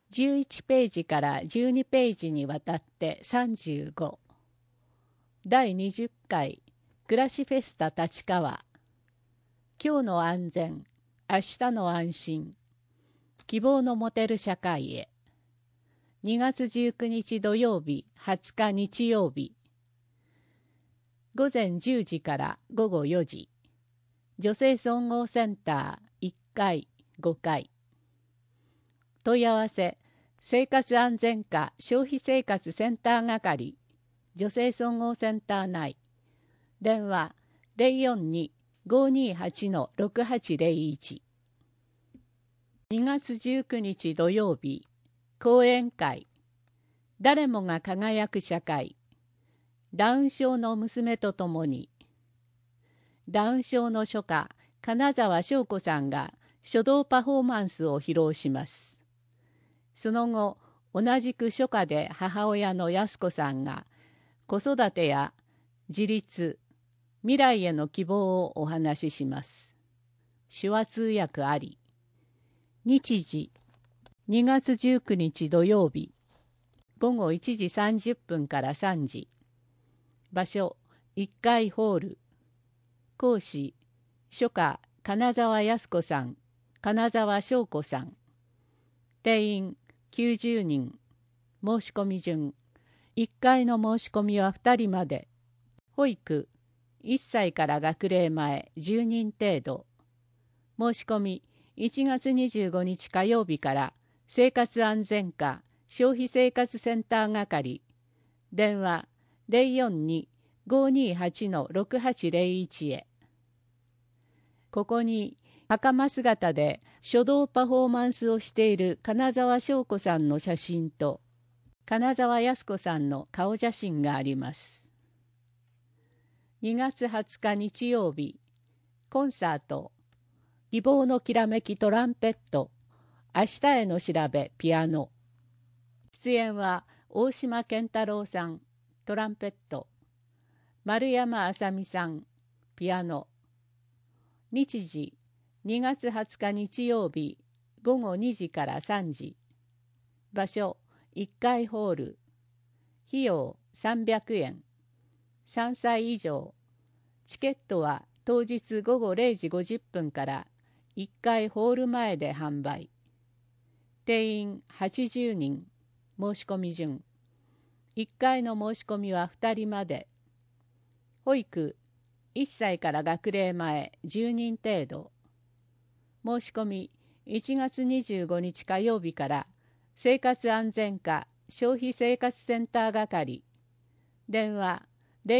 11ページから12ページにわたって35。第20回暮らしフェスタ立川。今日の安全、明日の安心。希望の持てる社会へ。2月19日土曜日、20日日曜日。午前10時から午後4時。女性総合センター1階、5階。問い合わせ、生活安全課消費生活センター係、女性総合センター内。電話 042-528-6801。2月19日土曜日、講演会。誰もが輝く社会。ダウン症の娘と共に。ダウン症の書家、金沢翔子さんが書道パフォーマンスを披露します。その後、同じく書家で母親の安子さんが子育てや自立、未来への希望をお話しします。手話通訳あり。日時、2月19日土曜日、午後1時30分から3時。場所、1階ホール。講師、書家、金沢安子さん、金沢翔子さん。定員、90人。申し込み順。1回の申し込みは2人まで。保育、1歳から学齢前10人程度。申し込み、1月25日火曜日から生活安全課消費生活センター係。電話 042-528-6801 へ。ここに、袴姿で書道パフォーマンスをしている金沢翔子さんの写真と金沢康子さんの顔写真があります。2月20日日曜日、コンサート、希望のきらめきトランペット、明日への調べピアノ。出演は大島健太郎さん、トランペット、丸山あさみさん、ピアノ。日時、2月20日日曜日午後2時から3時。場所1階ホール。費用300円。3歳以上。チケットは当日午後0時50分から1階ホール前で販売。定員80人。申し込み順。1回の申し込みは2人まで。保育1歳から学齢前10人程度。申し込み1月25日火曜日から生活安全課消費生活センター係。電話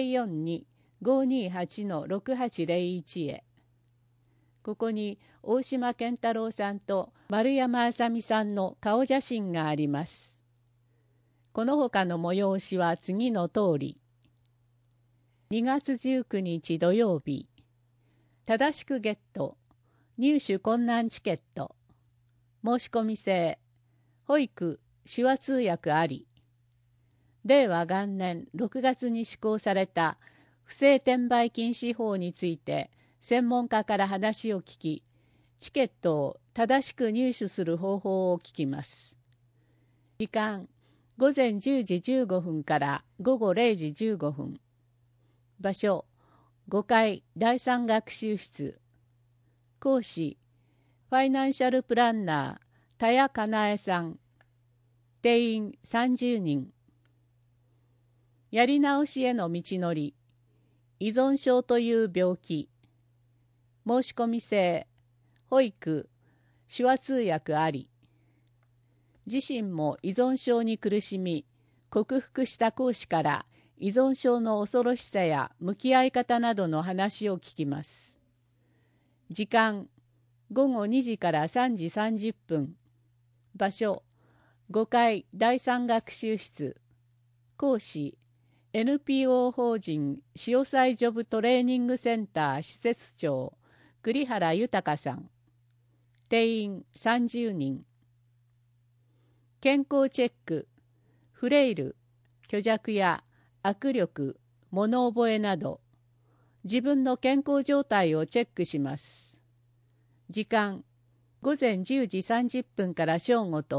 042-528-6801 へ。ここに大島健太郎さんと丸山あさみさんの顔写真があります。この他の催しは次の通り。2月19日土曜日、正しくゲット、入手困難チケット、申し込み制、保育、手話通訳あり。令和元年6月に施行された不正転売禁止法について専門家から話を聞き、チケットを正しく入手する方法を聞きます。時間、午前10時15分から午後0時15分。場所、5階第3学習室。講師、ファイナンシャルプランナー、田谷かなえさん。定員30人。やり直しへの道のり。依存症という病気。申し込み制。保育、手話通訳あり。自身も依存症に苦しみ、克服した講師から依存症の恐ろしさや向き合い方などの話を聞きます。時間、午後2時から3時30分。場所、5階第3学習室。講師、NPO 法人潮騒ジョブトレーニングセンター施設長、栗原豊さん。定員30人。健康チェック、フレイル、虚弱や握力、物覚えなど、自分の健康状態をチェックします。時間、午前10時30分から正午と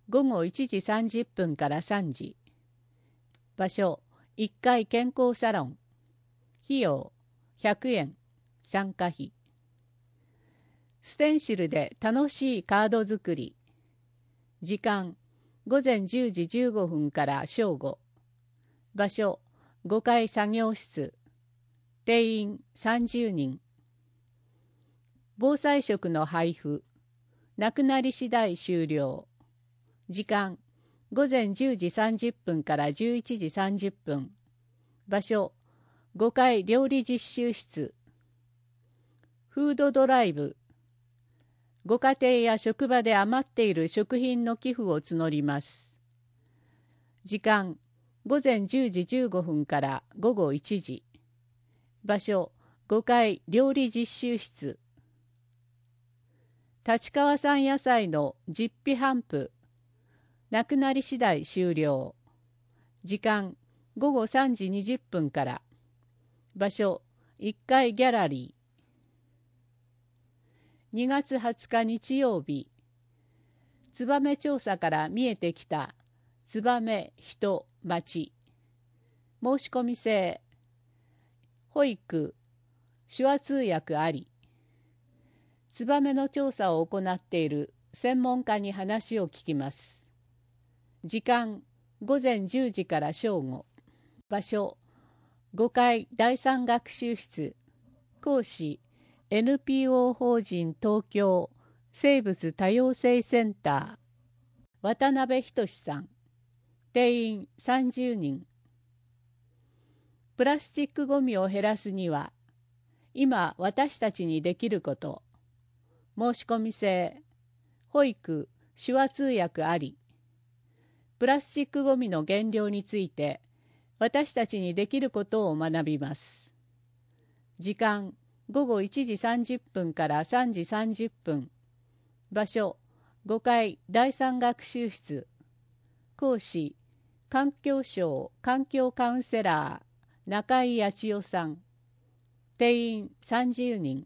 午後1時30分から3時。場所、1階健康サロン。費用、100円。参加費。ステンシルで楽しいカード作り。時間、午前10時15分から正午。場所、5階作業室。定員30人。防災食の配布。なくなり次第終了。時間、午前10時30分から11時30分。場所、5階料理実習室。フードドライブ。ご家庭や職場で余っている食品の寄付を募ります。時間、午前10時15分から午後1時。場所、5階料理実習室。立川産野菜の実費頒布。なくなり次第終了。時間、午後3時20分から。場所、1階ギャラリー。2月20日日曜日。燕調査から見えてきた燕、人、町。申し込み制。保育、手話通訳あり。燕の調査を行っている専門家に話を聞きます。時間、午前10時から正午。場所、5階第3学習室。講師、NPO 法人東京生物多様性センター。渡辺仁さん。定員30人。プラスチックごみを減らすには、今私たちにできること。申し込み制。保育、手話通訳あり。プラスチックごみの減量について、私たちにできることを学びます。時間、午後1時30分から3時30分。場所、5階第3学習室。講師、環境省環境カウンセラー、中井八千代さん。定員30人。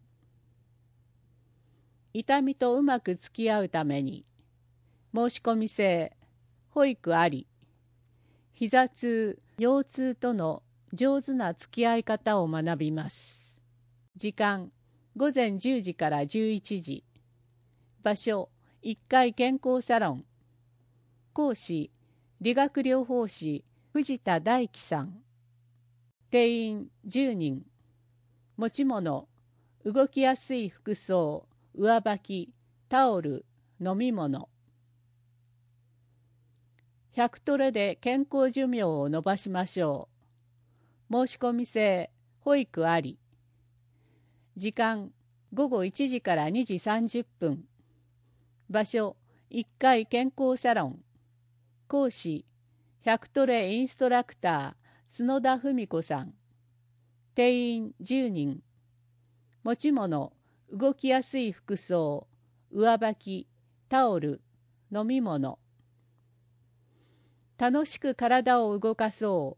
痛みとうまく付き合うために。申し込み制。保育あり。膝痛、腰痛との上手な付き合い方を学びます。時間、午前10時から11時。場所、1階健康サロン。講師、理学療法士、藤田大樹さん。定員10人。持ち物、動きやすい服装、上履き、タオル、飲み物。100トレで健康寿命を延ばしましょう。申し込み制、保育あり。時間、午後1時から2時30分。場所、1階健康サロン。講師、100トレインストラクター、角田文子さん。定員10人。持ち物、動きやすい服装、上履き、タオル、飲み物。楽しく体を動かそう。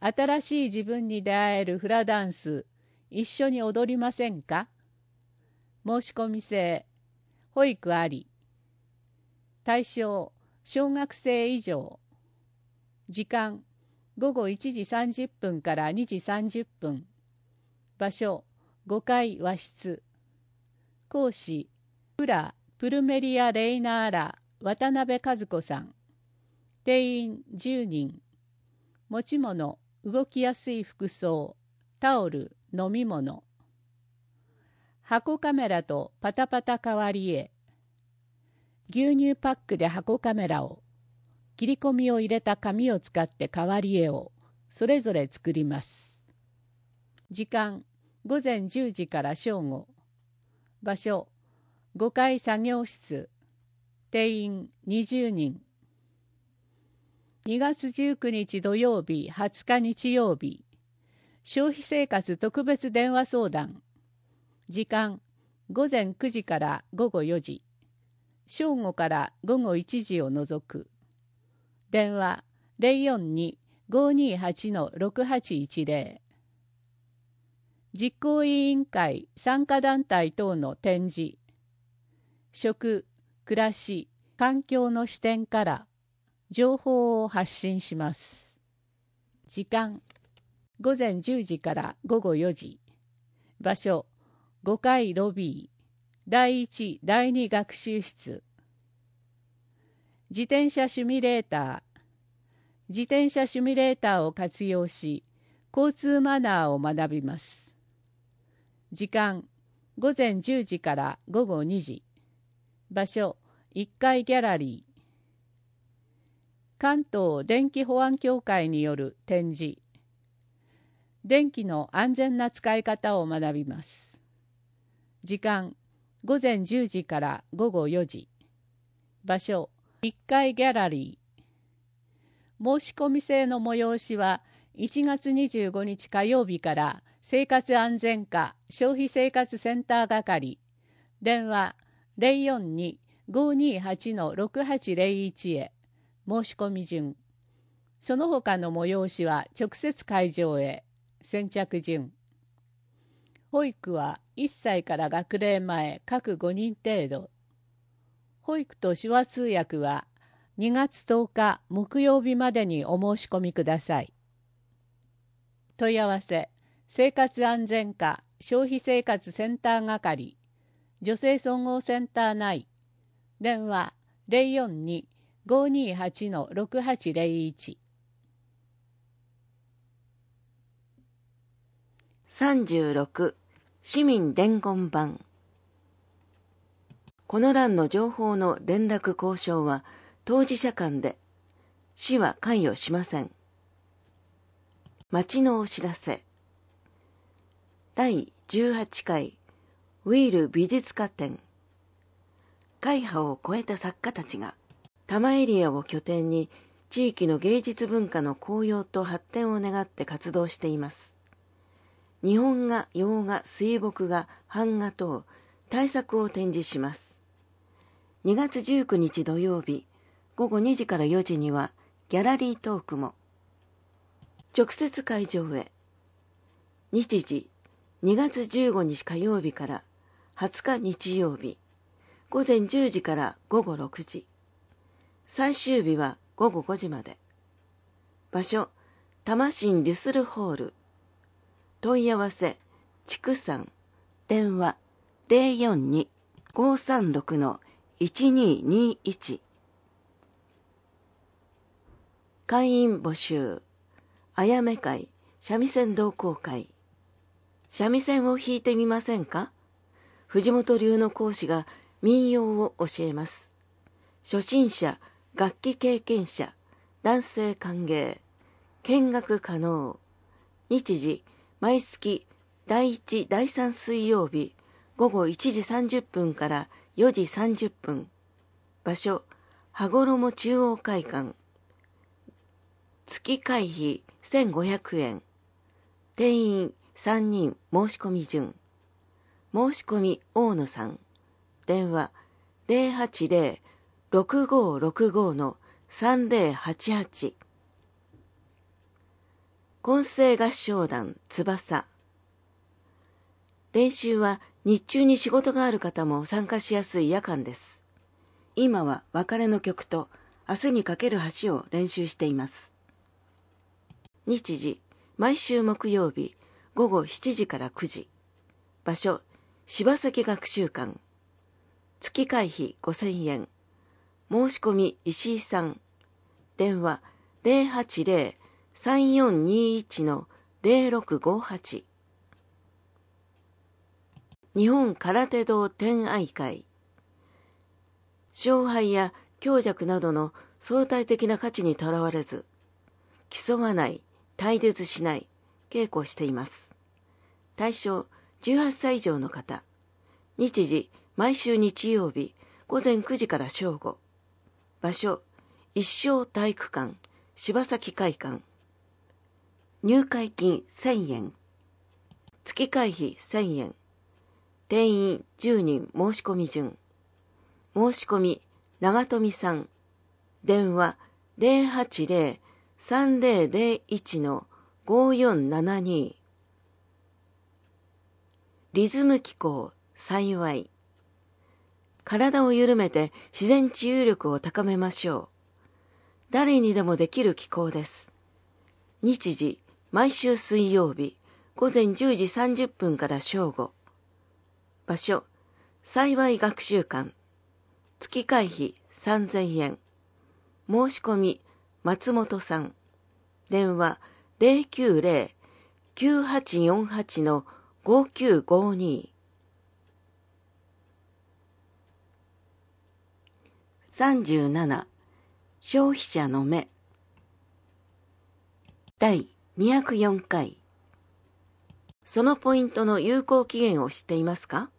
新しい自分に出会えるフラダンス、一緒に踊りませんか？申し込み制、保育あり。対象、小学生以上。時間、午後1時30分から2時30分。場所、5階和室。講師、プルメリア・レイナーラ渡辺和子さん。定員10人。持ち物、動きやすい服装、タオル、飲み物。箱カメラとパタパタ代わりへ。牛乳パックで箱カメラを、切り込みを入れた紙を使って代わり絵をそれぞれ作ります。時間、午前10時から正午。場所、5階作業室。定員20人。2月19日土曜日、20日日曜日。消費生活特別電話相談。時間、午前9時から午後4時。正午から午後1時を除く。電話 042-528-6810。実行委員会参加団体等の展示。食、暮らし、 環境の視点から情報を発信します。時間、午前10時から午後4時。場所、5階ロビー、第1、第2学習室。自転車シミュレーター。自転車シミュレーターを活用し、交通マナーを学びます。時間、午前10時から午後2時。場所、1階ギャラリー。関東電気保安協会による展示。電気の安全な使い方を学びます。時間、午前10時から午後4時。場所、1階ギャラリー。申し込み制の催しは1月25日火曜日から生活安全課消費生活センター係、電話 042-528-6801 へ。申し込み順。その他の催しは直接会場へ。先着順。保育は1歳から学齢前各5人程度。保育と手話通訳は2月10日木曜日までにお申し込みください。問い合わせ、生活安全課消費生活センター係、女性総合センター内、電話 042-528-6801。 36. 市民伝言板。この欄の情報の連絡交渉は当事者間で、市は関与しません。町のお知らせ。第18回ウィール美術家展。会派を超えた作家たちが多摩エリアを拠点に地域の芸術文化の高揚と発展を願って活動しています。日本画、洋画、水墨画、版画等大作を展示します。2月19日土曜日午後2時から4時にはギャラリートークも。直接会場へ。日時2月15日火曜日から20日日曜日午前10時から午後6時。最終日は午後5時まで。場所、多摩市リュスルホール。問い合わせ、畜産。電話、042-536-1221。会員募集。あやめ会、三味線同好会。三味線を弾いてみませんか？藤本流の講師が民謡を教えます。初心者、楽器経験者、男性歓迎。見学可能。日時、毎月第1、第3水曜日午後1時30分から4時30分。場所、羽衣中央会館。月会費1500円。定員3人申し込み順。申し込み大野さん。電話 080-6565-3088。混声合唱団翼。練習は日中に仕事がある方も参加しやすい夜間です。今は別れの曲と明日にかける橋を練習しています。日時、毎週木曜日午後7時から9時。場所、柴崎学習館。月会費5000円。申し込み石井さん。電話 080-3421-0658。日本空手道天愛会。勝敗や強弱などの相対的な価値にとらわれず、競わない、対立しない、稽古をしています。対象18歳以上の方。日時、毎週日曜日午前9時から正午。場所、一生体育館、柴崎会館。入会金1000円。月会費1000円。定員10人申し込み順。申し込み長富さん。電話 080-3001-5472。リズム機構幸い。 体を緩めて自然治癒力を高めましょう。誰にでもできる気候です。日時、毎週水曜日、午前10時30分から正午。場所、幸い学習館。月会費3000円。申し込み、松本さん。電話、090-9848-5952。37. 消費者の目。第204回。そのポイントの有効期限を知っていますか？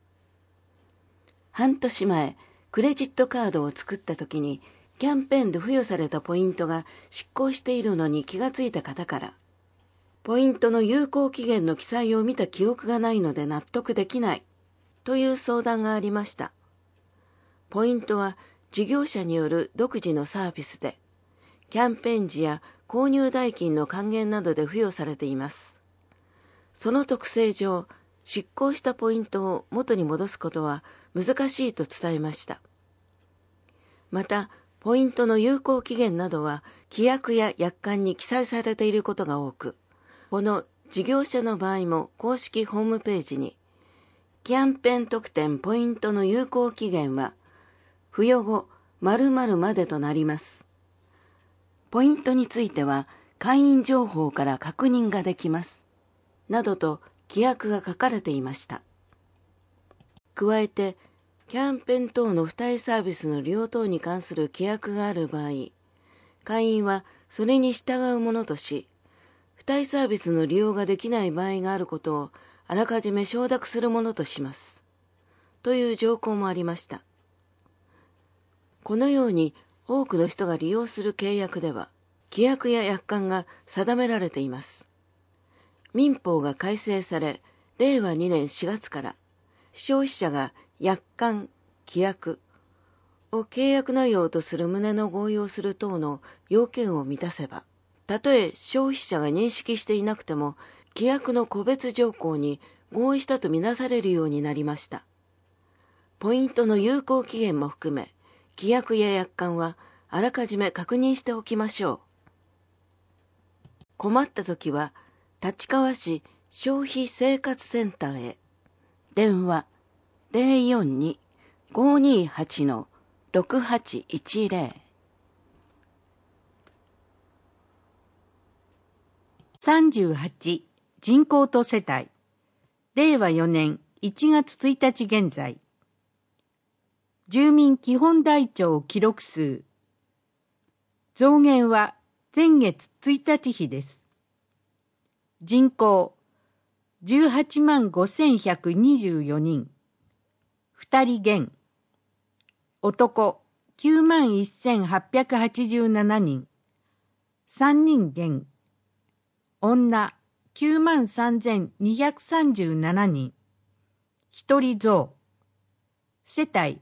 半年前、クレジットカードを作った時に、キャンペーンで付与されたポイントが失効しているのに気がついた方から、ポイントの有効期限の記載を見た記憶がないので納得できないという相談がありました。ポイントは事業者による独自のサービスで、キャンペーン時や購入代金の還元などで付与されています。その特性上、失効したポイントを元に戻すことは難しいと伝えました。また、ポイントの有効期限などは規約や約款に記載されていることが多く、この事業者の場合も公式ホームページに、キャンペーン特典ポイントの有効期限は、付与後〇〇までとなります。ポイントについては会員情報から確認ができます。などと規約が書かれていました。加えて、キャンペーン等の付帯サービスの利用等に関する規約がある場合、会員はそれに従うものとし、付帯サービスの利用ができない場合があることをあらかじめ承諾するものとします。という条項もありました。このように多くの人が利用する契約では、規約や約款が定められています。民法が改正され、令和2年4月から消費者が約款、規約を契約内容とする旨の合意をする等の要件を満たせば、たとえ消費者が認識していなくても、規約の個別条項に合意したとみなされるようになりました。ポイントの有効期限も含め、規約や約款はあらかじめ確認しておきましょう。困ったときは、立川市消費生活センターへ。電話 042-528-6810。 38. 人口と世帯。令和4年1月1日現在。住民基本台帳記録数。増減は前月1日比です。人口185,124人。2人減。男91,887人。3人減。女93,237人。1人増。世帯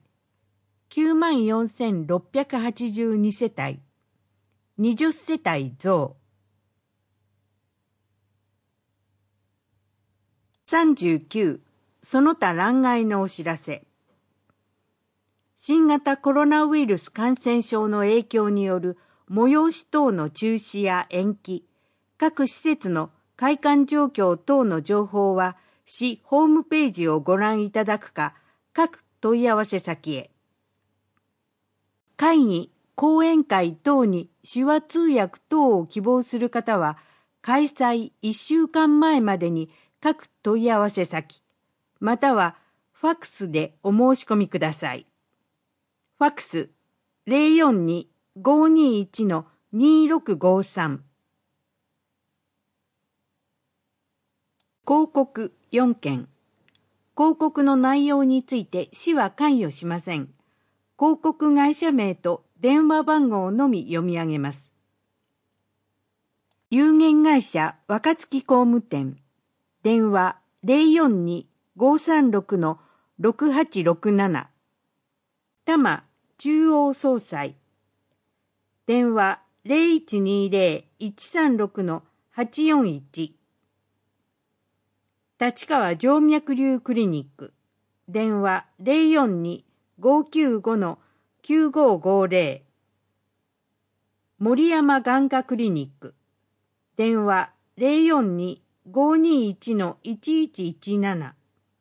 94,682世帯。20世帯増。39. その他欄外のお知らせ。新型コロナウイルス感染症の影響による催し等の中止や延期、各施設の開館状況等の情報は、市ホームページをご覧いただくか、各問い合わせ先へ。会議、講演会等に手話通訳等を希望する方は、開催1週間前までに各問い合わせ先、またはファックスでお申し込みください。ファックス 042-521-2653。広告4件。広告の内容について市は関与しません。広告会社名と電話番号のみ読み上げます。有限会社若月工務店。電話 042-536-6867。多摩中央総裁。電話 0120-136-841。立川静脈瘤クリニック。電話 595-9550。森山眼科クリニック。電話042-521-1117。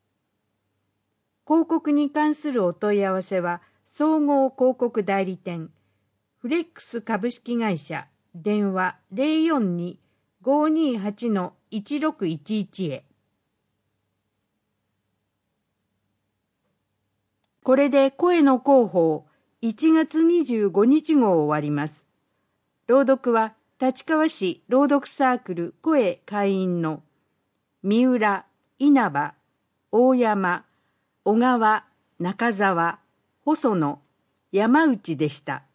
広告に関するお問い合わせは、総合広告代理店、フレックス株式会社、電話042-528-1611へ。これで声の広報1月25日号を終わります。朗読は立川市朗読サークル声会員の三浦、稲葉、大山、小川、中澤、細野、山内でした。